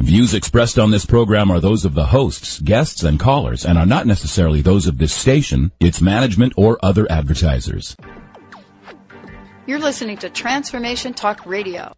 Views expressed on this program are those of the hosts, guests, and callers, and are not necessarily those of this station, its management, or other advertisers. You're listening to Transformation Talk Radio.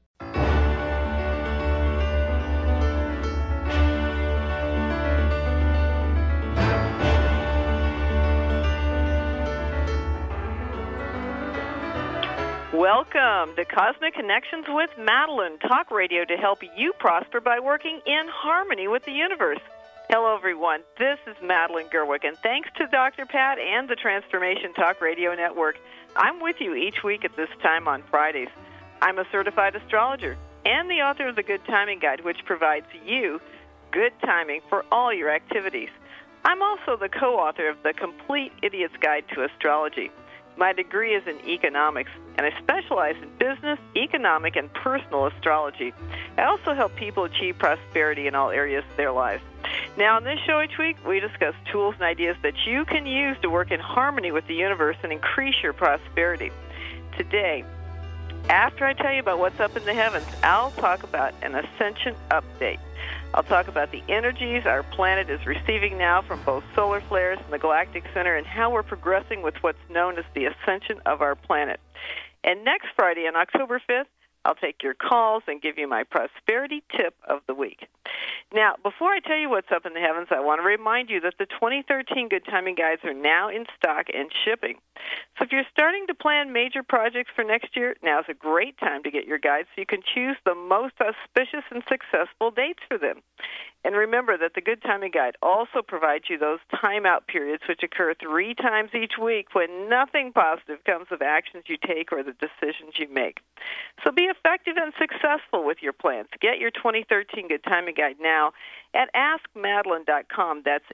Welcome to Cosmic Connections with Madeline, talk radio to help you prosper by working in harmony with the universe. Hello, everyone. This is Madeline Gerwick, and thanks to Dr. Pat and the Transformation Talk Radio Network, I'm with you each week at this time on Fridays. I'm a certified astrologer and the author of the Good Timing Guide, which provides you good timing for all your activities. I'm also the co-author of the Complete Idiot's Guide to Astrology. My degree is in economics, and I specialize in business, economic, and personal astrology. I also help people achieve prosperity in all areas of their lives. Now, on this show each week, we discuss tools and ideas that you can use to work in harmony with the universe and increase your prosperity. Today, after I tell you about what's up in the heavens, I'll talk about an ascension update. I'll talk about the energies our planet is receiving now from both solar flares and the galactic center and how we're progressing with what's known as the ascension of our planet. And next Friday, on October 5th, I'll take your calls and give you my prosperity tip of the week. Now, before I tell you what's up in the heavens, I want to remind you that the 2013 Good Timing Guides are now in stock and shipping. So if you're starting to plan major projects for next year, now's a great time to get your guides so you can choose the most auspicious and successful dates for them. And remember that the Good Timing Guide also provides you those timeout periods which occur 3 times each week when nothing positive comes of actions you take or the decisions you make. So be effective and successful with your plans. Get your 2013 Good Timing Guide now at AskMadeline.com. That's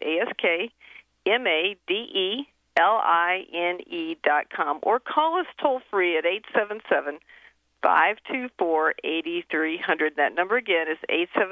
AskMadeline.com. Or call us toll-free at 877-524-8300. That number again is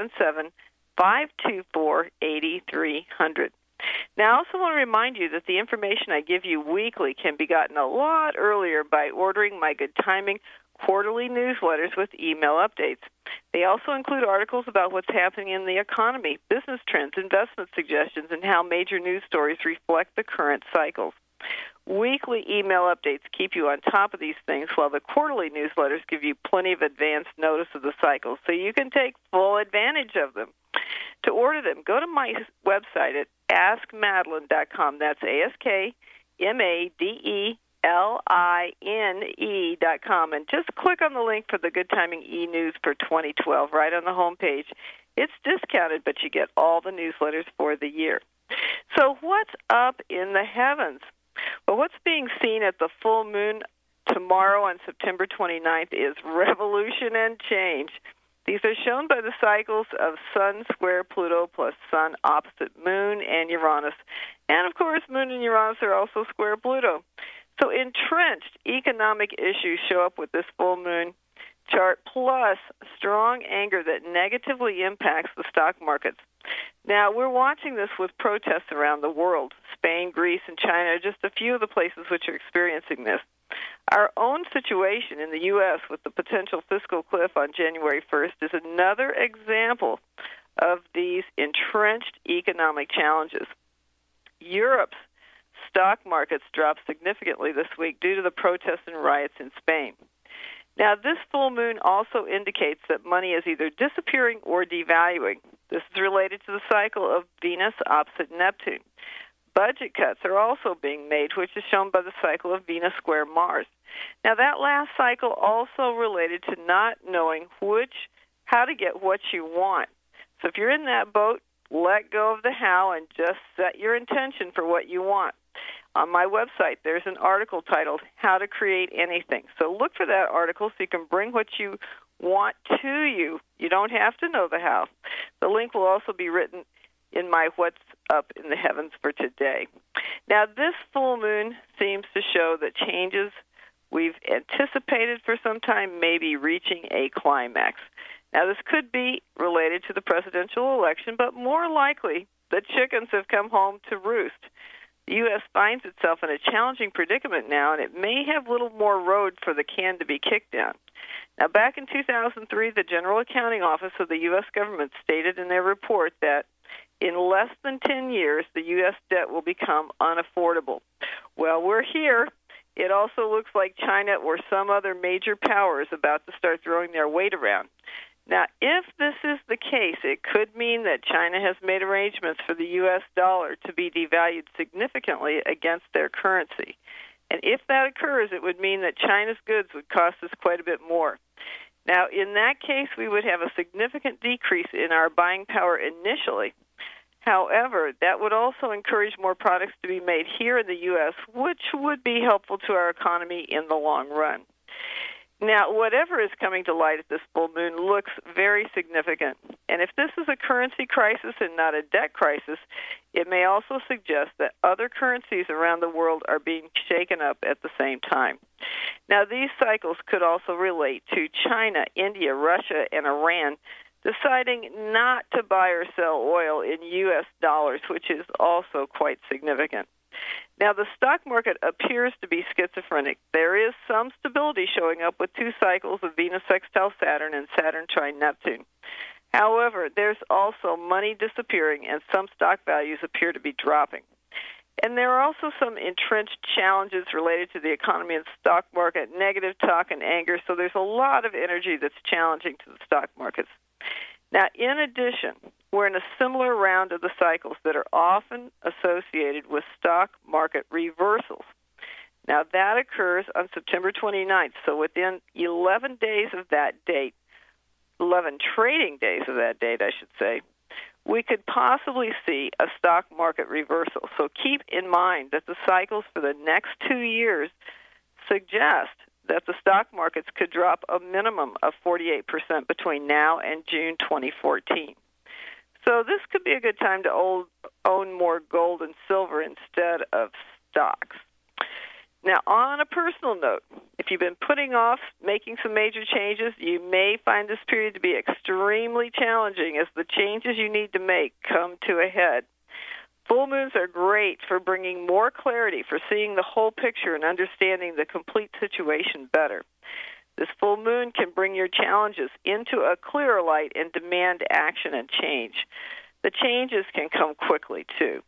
877-524-8300. Now, I also want to remind you that the information I give you weekly can be gotten a lot earlier by ordering my Good Timing quarterly newsletters with email updates. They also include articles about what's happening in the economy, business trends, investment suggestions, and how major news stories reflect the current cycles. Weekly email updates keep you on top of these things, while the quarterly newsletters give you plenty of advance notice of the cycles, so you can take full advantage of them. To order them, go to my website at AskMadeline.com. That's AskMadeline.com, and just click on the link for the Good Timing e-News for 2012 right on the home page. It's discounted, but you get all the newsletters for the year. So what's up in the heavens? Well, what's being seen at the full moon tomorrow on September 29th is revolution and change. These are shown by the cycles of Sun square Pluto plus Sun opposite Moon and Uranus. And, of course, Moon and Uranus are also square Pluto. So entrenched economic issues show up with this full moon chart, plus strong anger that negatively impacts the stock markets. Now, we're watching this with protests around the world. Spain, Greece, and China are just a few of the places which are experiencing this. Our own situation in the U.S. with the potential fiscal cliff on January 1st is another example of these entrenched economic challenges. Europe's stock markets dropped significantly this week due to the protests and riots in Spain. Now, this full moon also indicates that money is either disappearing or devaluing. This is related to the cycle of Venus opposite Neptune. Budget cuts are also being made, which is shown by the cycle of Venus square Mars. Now, that last cycle also related to not knowing how to get what you want. So if you're in that boat, let go of the how and just set your intention for what you want. On my website, there's an article titled How to Create Anything. So look for that article so you can bring what you want to you. You don't have to know the how. The link will also be written in my What's Up in the Heavens for today. Now, this full moon seems to show that changes we've anticipated for some time may be reaching a climax. Now, this could be related to the presidential election, but more likely, the chickens have come home to roost. The U.S. finds itself in a challenging predicament now, and it may have little more road for the can to be kicked down. Now, back in 2003, the General Accounting Office of the U.S. government stated in their report that in less than 10 years, the U.S. debt will become unaffordable. Well, we're here. It also looks like China or some other major power is about to start throwing their weight around. Now, if this is the case, it could mean that China has made arrangements for the U.S. dollar to be devalued significantly against their currency. And if that occurs, it would mean that China's goods would cost us quite a bit more. Now, in that case, we would have a significant decrease in our buying power initially. However, that would also encourage more products to be made here in the U.S., which would be helpful to our economy in the long run. Now, whatever is coming to light at this full moon looks very significant. And if this is a currency crisis and not a debt crisis, it may also suggest that other currencies around the world are being shaken up at the same time. Now, these cycles could also relate to China, India, Russia, and Iran deciding not to buy or sell oil in U.S. dollars, which is also quite significant. Now, the stock market appears to be schizophrenic. There is some stability showing up with two cycles of Venus sextile Saturn and Saturn trine Neptune. However, there's also money disappearing, and some stock values appear to be dropping. And there are also some entrenched challenges related to the economy and stock market, negative talk and anger, so there's a lot of energy that's challenging to the stock markets. Now, in addition, we're in a similar round of the cycles that are often associated with stock market reversals. Now, that occurs on September 29th, so within 11 days of that date, 11 trading days of that date, I should say, we could possibly see a stock market reversal. So keep in mind that the cycles for the next 2 years suggest that the stock markets could drop a minimum of 48% between now and June 2014. So this could be a good time to own more gold and silver instead of stocks. Now, on a personal note, if you've been putting off making some major changes, you may find this period to be extremely challenging as the changes you need to make come to a head. Full moons are great for bringing more clarity, for seeing the whole picture and understanding the complete situation better. This full moon can bring your challenges into a clearer light and demand action and change. The changes can come quickly, too.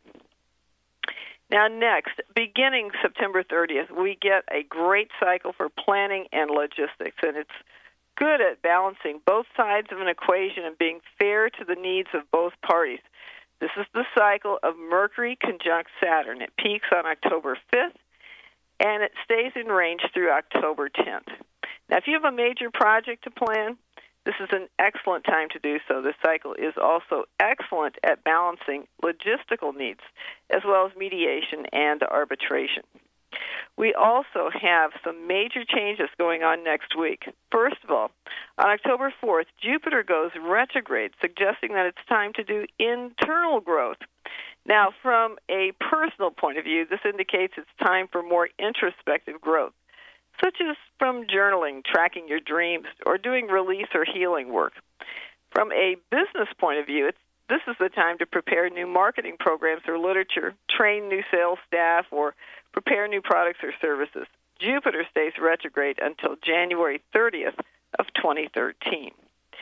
Now, next, beginning September 30th, we get a great cycle for planning and logistics, and it's good at balancing both sides of an equation and being fair to the needs of both parties. This is the cycle of Mercury conjunct Saturn. It peaks on October 5th, and it stays in range through October 10th. Now, if you have a major project to plan, this is an excellent time to do so. This cycle is also excellent at balancing logistical needs, as well as mediation and arbitration. We also have some major changes going on next week. First of all, on October 4th, Jupiter goes retrograde, suggesting that it's time to do internal growth. Now, from a personal point of view, this indicates it's time for more introspective growth, such as from journaling, tracking your dreams, or doing release or healing work. From a business point of view, this is the time to prepare new marketing programs or literature, train new sales staff, or prepare new products or services. Jupiter stays retrograde until January 30th of 2013.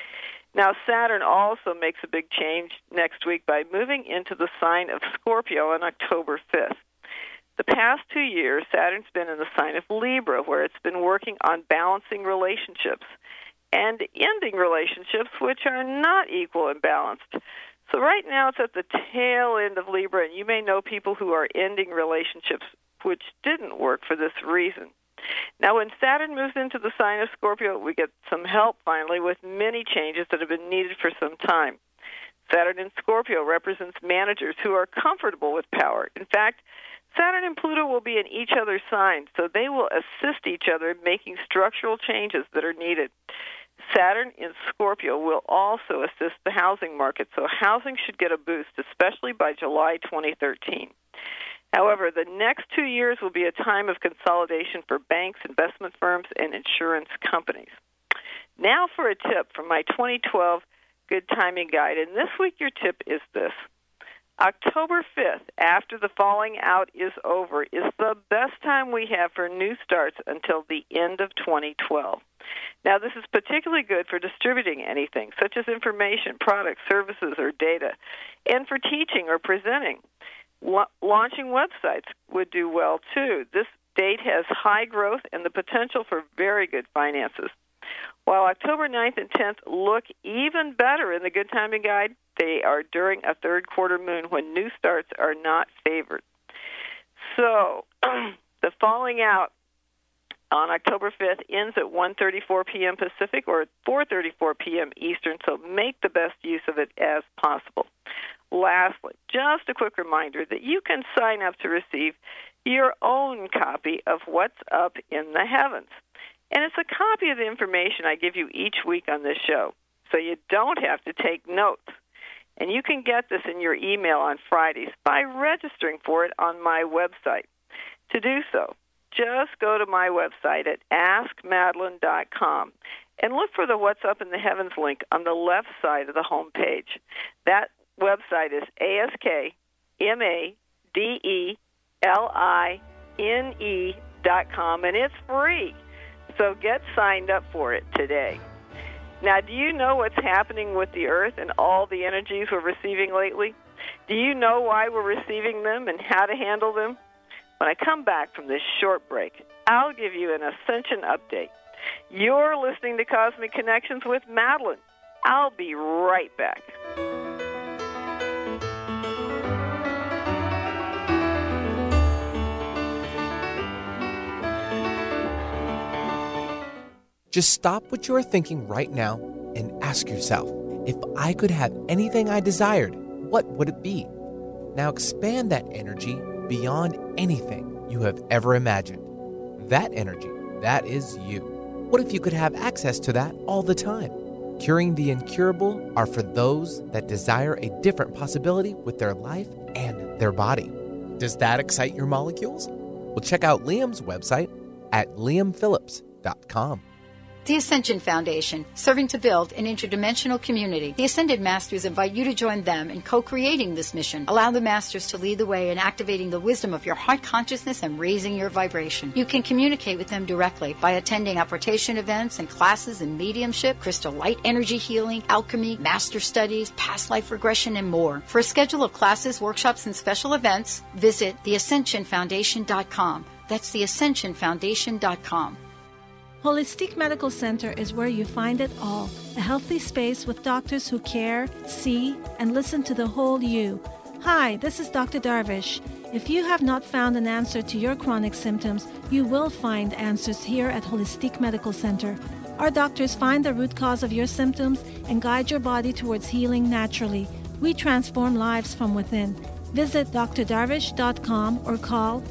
Now, Saturn also makes a big change next week by moving into the sign of Scorpio on October 5th. The past 2 years, Saturn's been in the sign of Libra, where it's been working on balancing relationships and ending relationships which are not equal and balanced. So right now it's at the tail end of Libra, and you may know people who are ending relationships which didn't work for this reason. Now, when Saturn moves into the sign of Scorpio, we get some help, finally, with many changes that have been needed for some time. Saturn in Scorpio represents managers who are comfortable with power. In fact, Saturn and Pluto will be in each other's sign, so they will assist each other in making structural changes that are needed. Saturn in Scorpio will also assist the housing market, so housing should get a boost, especially by July 2013. However, the next 2 years will be a time of consolidation for banks, investment firms, and insurance companies. Now for a tip from my 2012 Good Timing Guide, and this week your tip is this. October 5th, after the falling out is over, is the best time we have for new starts until the end of 2012. Now, this is particularly good for distributing anything, such as information, products, services, or data, and for teaching or presenting. Launching websites would do well, too. This date has high growth and the potential for very good finances. While October 9th and 10th look even better in the Good Timing Guide, they are during a third quarter moon when new starts are not favored. So, the falling out on October 5th ends at 1:34 p.m. Pacific or 4:34 p.m. Eastern, so make the best use of it as possible. Lastly, just a quick reminder that you can sign up to receive your own copy of What's Up in the Heavens. And it's a copy of the information I give you each week on this show, so you don't have to take notes. And you can get this in your email on Fridays by registering for it on my website. To do so, just go to my website at AskMadeline.com and look for the What's Up in the Heavens link on the left side of the home page. That website is AskMadeline.com, and it's free. So get signed up for it today. Now, do you know what's happening with the Earth and all the energies we're receiving lately? Do you know why we're receiving them and how to handle them? When I come back from this short break, I'll give you an Ascension update. You're listening to Cosmic Connections with Madeline. I'll be right back. Just stop what you are thinking right now and ask yourself, if I could have anything I desired, what would it be? Now expand that energy beyond anything you have ever imagined. That energy, that is you. What if you could have access to that all the time? Curing the incurable are for those that desire a different possibility with their life and their body. Does that excite your molecules? Well, check out Liam's website at liamphillips.com. The Ascension Foundation, serving to build an interdimensional community. The Ascended Masters invite you to join them in co-creating this mission. Allow the Masters to lead the way in activating the wisdom of your heart consciousness and raising your vibration. You can communicate with them directly by attending apportation events and classes in mediumship, crystal light energy healing, alchemy, master studies, past life regression, and more. For a schedule of classes, workshops, and special events, visit theascensionfoundation.com. That's theascensionfoundation.com. Holistic Medical Center is where you find it all. A healthy space with doctors who care, see, and listen to the whole you. Hi, this is Dr. Darvish. If you have not found an answer to your chronic symptoms, you will find answers here at Holistic Medical Center. Our doctors find the root cause of your symptoms and guide your body towards healing naturally. We transform lives from within. Visit drdarvish.com or call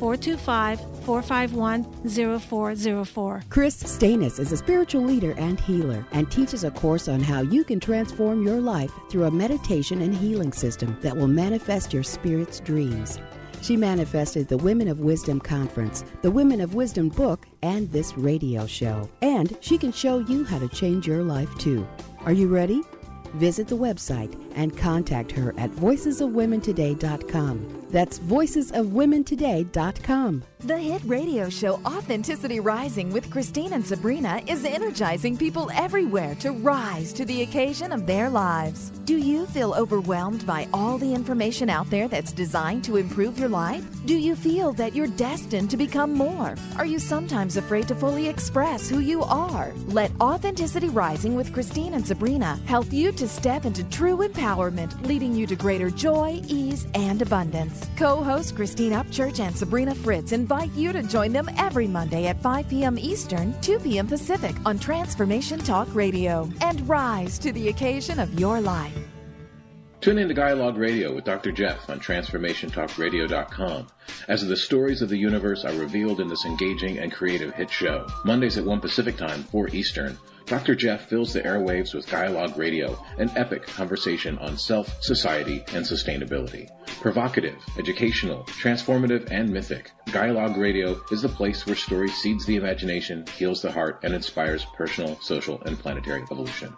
425-451-0404. Chris Stanis is a spiritual leader and healer and teaches a course on how you can transform your life through a meditation and healing system that will manifest your spirit's dreams. She manifested the Women of Wisdom Conference, the Women of Wisdom book, and this radio show. And she can show you how to change your life too. Are you ready? Visit the website and contact her at voicesofwomentoday.com. That's voicesofwomentoday.com. The hit radio show Authenticity Rising with Christine and Sabrina is energizing people everywhere to rise to the occasion of their lives. Do you feel overwhelmed by all the information out there that's designed to improve your life? Do you feel that you're destined to become more? Are you sometimes afraid to fully express who you are? Let Authenticity Rising with Christine and Sabrina help you to step into true empowerment, leading you to greater joy, ease, and abundance. Co-host Christine Upchurch and Sabrina Fritz invite you to join them every Monday at 5 p.m. Eastern, 2 p.m. Pacific on Transformation Talk Radio, and rise to the occasion of your life. Tune in to Dialogue Radio with Dr. Jeff on TransformationTalkRadio.com as the stories of the universe are revealed in this engaging and creative hit show. Mondays at 1 Pacific Time, 4 Eastern, Dr. Jeff fills the airwaves with Dialogue Radio, an epic conversation on self, society, and sustainability. Provocative, educational, transformative, and mythic, Dialogue Radio is the place where story seeds the imagination, heals the heart, and inspires personal, social, and planetary evolution.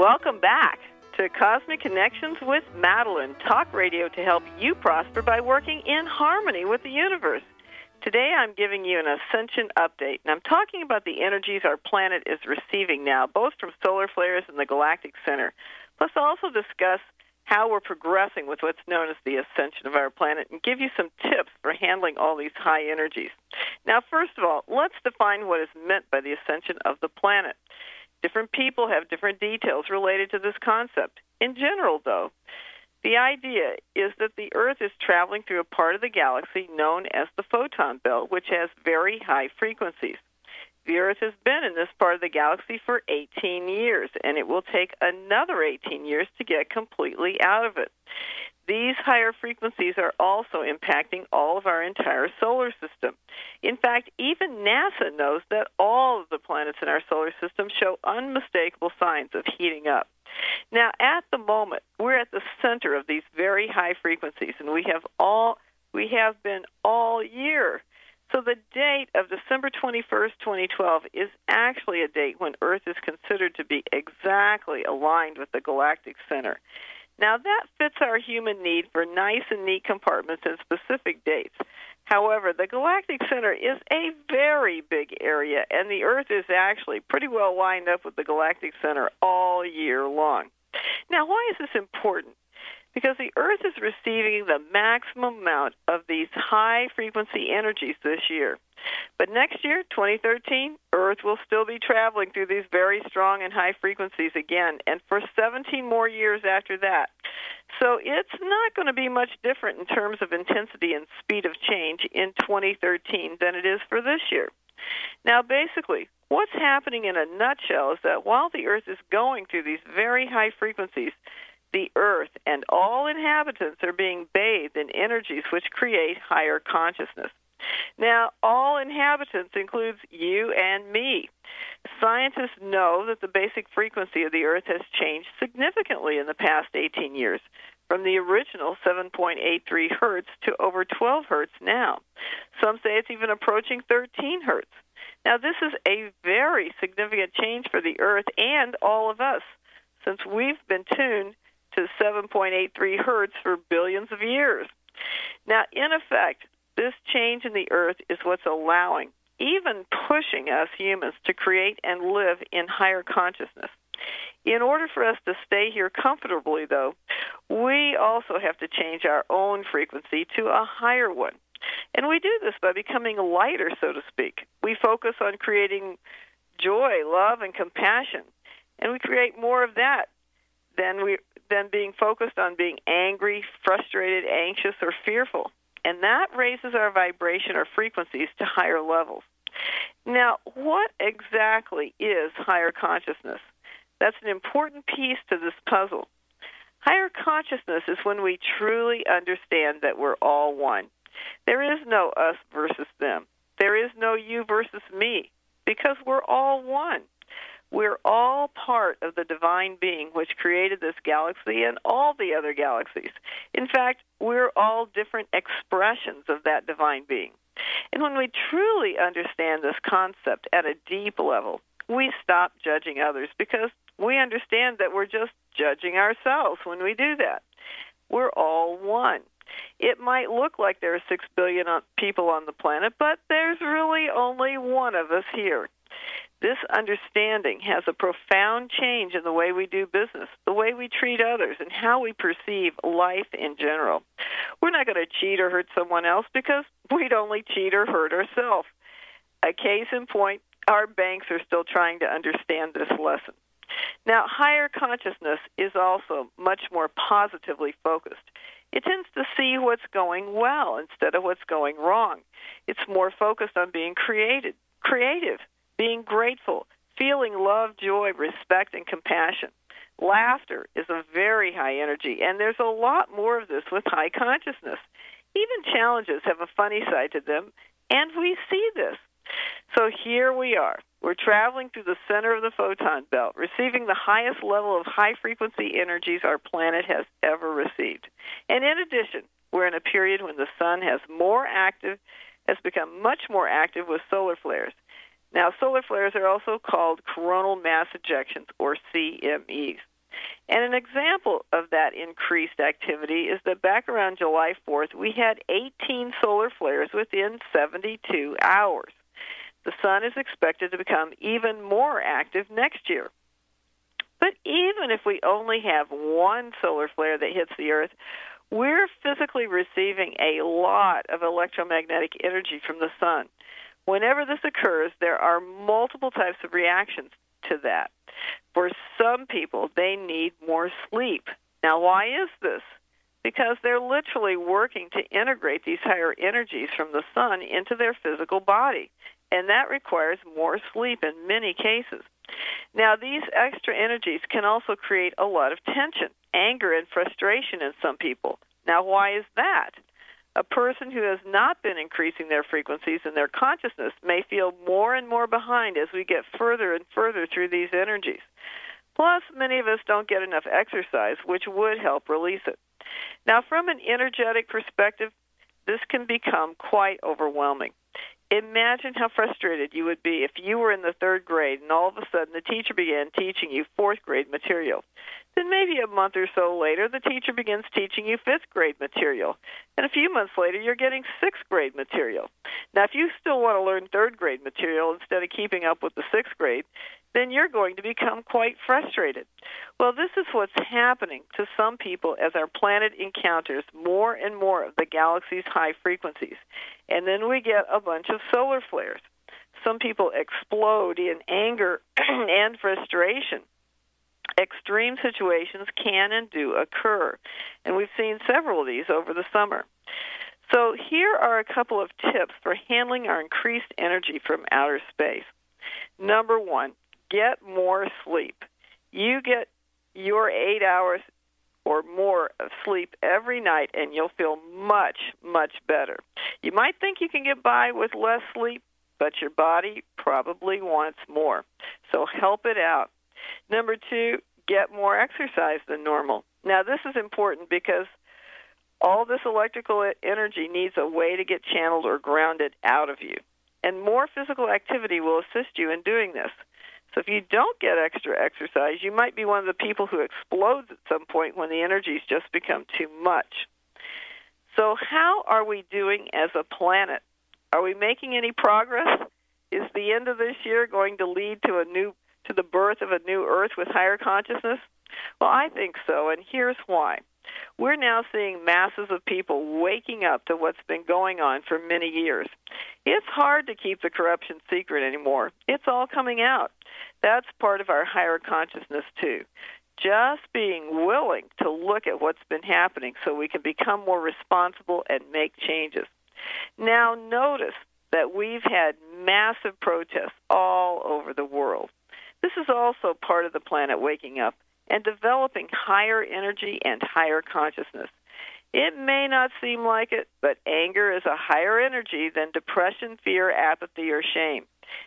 Welcome back to Cosmic Connections with Madeline, talk radio to help you prosper by working in harmony with the universe. Today I'm giving you an ascension update, and I'm talking about the energies our planet is receiving now, both from solar flares and the galactic center. Plus, I'll also discuss how we're progressing with what's known as the ascension of our planet and give you some tips for handling all these high energies. Now, first of all, let's define what is meant by the ascension of the planet. Different people have different details related to this concept. In general, though, the idea is that the Earth is traveling through a part of the galaxy known as the photon belt, which has very high frequencies. The Earth has been in this part of the galaxy for 18 years, and it will take another 18 years to get completely out of it. These higher frequencies are also impacting all of our entire solar system. In fact, even NASA knows that all of the planets in our solar system show unmistakable signs of heating up. Now, at the moment, we're at the center of these very high frequencies, and we have been all year. So the date of December 21st, 2012 is actually a date when Earth is considered to be exactly aligned with the galactic center. Now, that fits our human need for nice and neat compartments and specific dates. However, the galactic center is a very big area, and the Earth is actually pretty well lined up with the galactic center all year long. Now, why is this important? Because the Earth is receiving the maximum amount of these high-frequency energies this year. But next year, 2013, Earth will still be traveling through these very strong and high frequencies again, and for 17 more years after that. So it's not going to be much different in terms of intensity and speed of change in 2013 than it is for this year. Now, basically, what's happening in a nutshell is that while the Earth is going through these very high frequencies, the Earth and all inhabitants are being bathed in energies which create higher consciousness. Now, all inhabitants includes you and me. Scientists know that the basic frequency of the Earth has changed significantly in the past 18 years, from the original 7.83 hertz to over 12 hertz now. Some say it's even approaching 13 hertz. Now, this is a very significant change for the Earth and all of us, since we've been tuned to 7.83 hertz for billions of years. Now, in effect, this change in the Earth is what's allowing, even pushing us humans to create and live in higher consciousness. In order for us to stay here comfortably, though, we also have to change our own frequency to a higher one. And we do this by becoming lighter, so to speak. We focus on creating joy, love, and compassion, and we create more of that than being focused on being angry, frustrated, anxious, or fearful. And that raises our vibration or frequencies to higher levels. Now, what exactly is higher consciousness? That's an important piece to this puzzle. Higher consciousness is when we truly understand that we're all one. There is no us versus them. There is no you versus me, because we're all one. We're all part of the divine being which created this galaxy and all the other galaxies. In fact, we're all different expressions of that divine being. And when we truly understand this concept at a deep level, we stop judging others, because we understand that we're just judging ourselves when we do that. We're all one. It might look like there are 6 billion people on the planet, but there's really only one of us here. This understanding has a profound change in the way we do business, the way we treat others, and how we perceive life in general. We're not going to cheat or hurt someone else, because we'd only cheat or hurt ourselves. A case in point, our banks are still trying to understand this lesson. Now, higher consciousness is also much more positively focused. It tends to see what's going well instead of what's going wrong. It's more focused on being creative, being grateful, feeling love, joy, respect, and compassion. Laughter is a very high energy, and there's a lot more of this with high consciousness. Even challenges have a funny side to them, and we see this. So here we are. We're traveling through the center of the photon belt, receiving the highest level of high-frequency energies our planet has ever received. And in addition, we're in a period when the sun has become much more active with solar flares. Now, solar flares are also called coronal mass ejections, or CMEs. And an example of that increased activity is that back around July 4th, we had 18 solar flares within 72 hours. The sun is expected to become even more active next year. But even if we only have one solar flare that hits the Earth, we're physically receiving a lot of electromagnetic energy from the sun. Whenever this occurs, there are multiple types of reactions to that. For some people, they need more sleep. Now, why is this? Because they're literally working to integrate these higher energies from the sun into their physical body, and that requires more sleep in many cases. Now, these extra energies can also create a lot of tension, anger, and frustration in some people. Now, why is that? A person who has not been increasing their frequencies in their consciousness may feel more and more behind as we get further and further through these energies. Plus, many of us don't get enough exercise, which would help release it. Now, from an energetic perspective, this can become quite overwhelming. Imagine how frustrated you would be if you were in the 3rd grade and all of a sudden the teacher began teaching you 4th grade material. Then maybe a month or so later, the teacher begins teaching you 5th grade material. And a few months later, you're getting 6th grade material. Now, if you still want to learn 3rd grade material instead of keeping up with the 6th grade, then you're going to become quite frustrated. Well, this is what's happening to some people as our planet encounters more and more of the galaxy's high frequencies. And then we get a bunch of solar flares. Some people explode in anger and frustration. Extreme situations can and do occur, and we've seen several of these over the summer. So here are a couple of tips for handling our increased energy from outer space. Number 1, get more sleep. You get your 8 hours or more of sleep every night, and you'll feel much, much better. You might think you can get by with less sleep, but your body probably wants more. So help it out. Number 2, get more exercise than normal. Now, this is important because all this electrical energy needs a way to get channeled or grounded out of you. And more physical activity will assist you in doing this. So if you don't get extra exercise, you might be one of the people who explodes at some point when the energies just become too much. So how are we doing as a planet? Are we making any progress? Is the end of this year going to lead to the birth of a new Earth with higher consciousness? Well, I think so, and here's why. We're now seeing masses of people waking up to what's been going on for many years. It's hard to keep the corruption secret anymore. It's all coming out. That's part of our higher consciousness, too. Just being willing to look at what's been happening so we can become more responsible and make changes. Now, notice that we've had massive protests all over the world. This is also part of the planet waking up and developing higher energy and higher consciousness. It may not seem like it, but anger is a higher energy than depression, fear, apathy, or shame.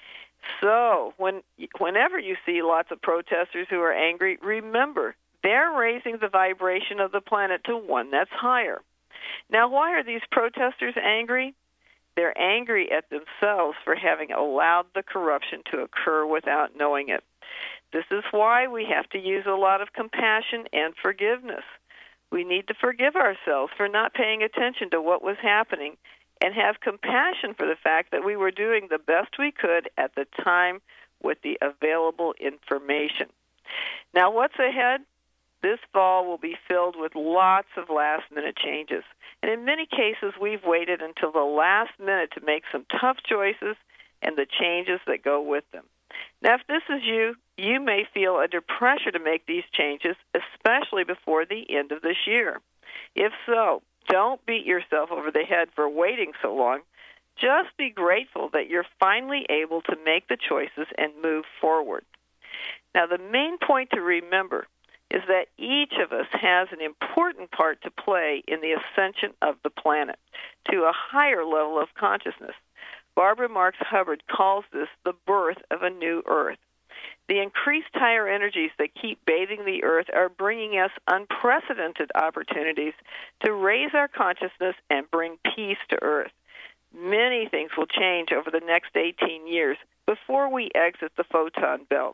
So whenever you see lots of protesters who are angry, remember, they're raising the vibration of the planet to one that's higher. Now, why are these protesters angry? They're angry at themselves for having allowed the corruption to occur without knowing it. This is why we have to use a lot of compassion and forgiveness. We need to forgive ourselves for not paying attention to what was happening and have compassion for the fact that we were doing the best we could at the time with the available information. Now, what's ahead? This fall will be filled with lots of last-minute changes. And in many cases, we've waited until the last minute to make some tough choices and the changes that go with them. Now, if this is you, you may feel under pressure to make these changes, especially before the end of this year. If so, don't beat yourself over the head for waiting so long. Just be grateful that you're finally able to make the choices and move forward. Now, the main point to remember is that each of us has an important part to play in the ascension of the planet to a higher level of consciousness. Barbara Marx Hubbard calls this the birth of a new Earth. The increased higher energies that keep bathing the Earth are bringing us unprecedented opportunities to raise our consciousness and bring peace to Earth. Many things will change over the next 18 years before we exit the photon belt.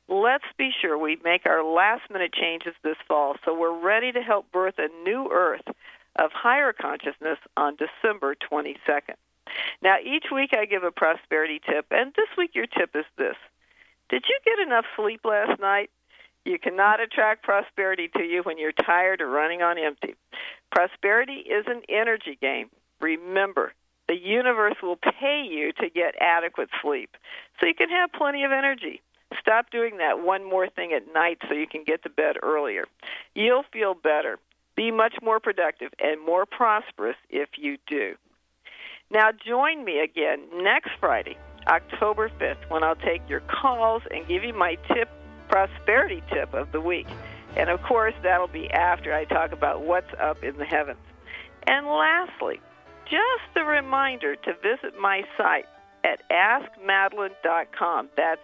let's be sure we make our last-minute changes this fall so we're ready to help birth a new earth of higher consciousness on December 22nd. Now, each week I give a prosperity tip, and this week your tip is this. Did you get enough sleep last night? You cannot attract prosperity to you when you're tired or running on empty. Prosperity is an energy game. Remember, the universe will pay you to get adequate sleep so you can have plenty of energy. Stop doing that one more thing at night so you can get to bed earlier. You'll feel better, be much more productive, and more prosperous if you do. Now join me again next Friday, October 5th, when I'll take your calls and give you my prosperity tip of the week. And of course, that'll be after I talk about what's up in the heavens. And lastly, just a reminder to visit my site at AskMadeline.com. That's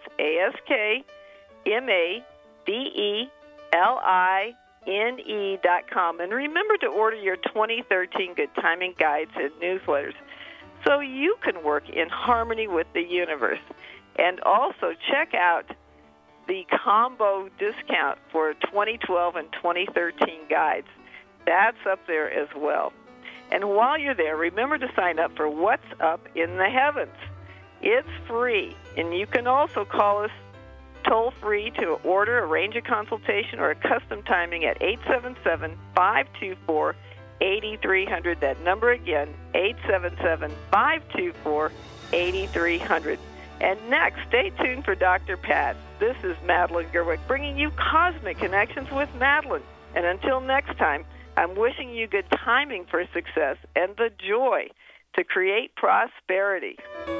AskMadeline.com. And remember to order your 2013 Good Timing Guides and newsletters so you can work in harmony with the universe. And also check out the combo discount for 2012 and 2013 guides. That's up there as well. And while you're there, remember to sign up for What's Up in the Heavens. It's free, and you can also call us toll-free to order, arrange a consultation, or a custom timing at 877-524-8300. That number again, 877-524-8300. And next, stay tuned for Dr. Pat. This is Madeline Gerwick, bringing you Cosmic Connections with Madeline. And until next time, I'm wishing you good timing for success and the joy to create prosperity.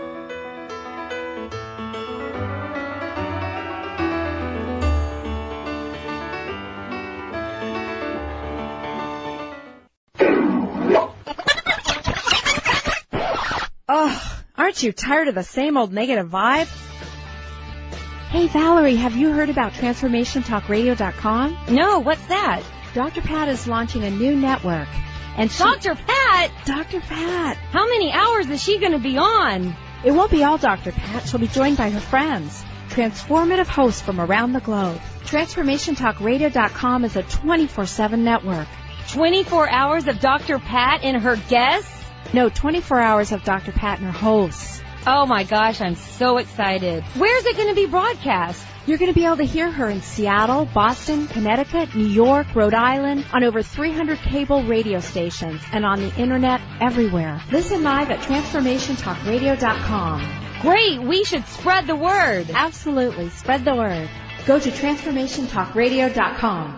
Oh, aren't you tired of the same old negative vibe? Hey, Valerie, have you heard about TransformationTalkRadio.com? No, what's that? Dr. Pat is launching a new network. And Dr. Pat? Dr. Pat. How many hours is she going to be on? It won't be all Dr. Pat. She'll be joined by her friends, transformative hosts from around the globe. TransformationTalkRadio.com is a 24/7 network. 24 hours of Dr. Pat and her guests? No, 24 hours of Dr. Pat and her hosts. Oh my gosh, I'm so excited. Where's it going to be broadcast? You're going to be able to hear her in Seattle, Boston, Connecticut, New York, Rhode Island, on over 300 cable radio stations, and on the internet everywhere. Listen live at TransformationTalkRadio.com. Great, we should spread the word. Absolutely, spread the word. Go to TransformationTalkRadio.com.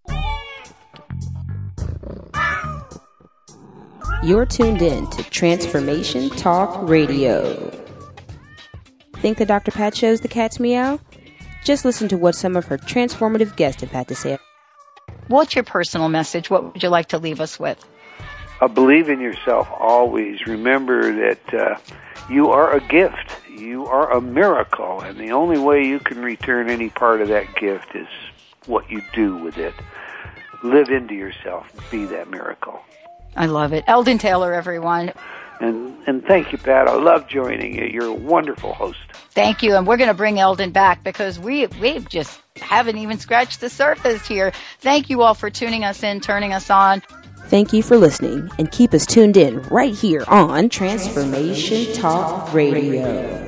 You're tuned in to Transformation Talk Radio. Think the Dr. Pat shows the cat's meow? Just listen to what some of her transformative guests have had to say. What's your personal message? What would you like to leave us with? Believe in yourself always. Remember that you are a gift. You are a miracle. And the only way you can return any part of that gift is what you do with it. Live into yourself. Be that miracle. I love it. Eldon Taylor, everyone. And thank you, Pat. I love joining you. You're a wonderful host. Thank you. And we're going to bring Eldon back because we just haven't even scratched the surface here. Thank you all for tuning us in, turning us on. Thank you for listening, and keep us tuned in right here on Transformation Talk Radio.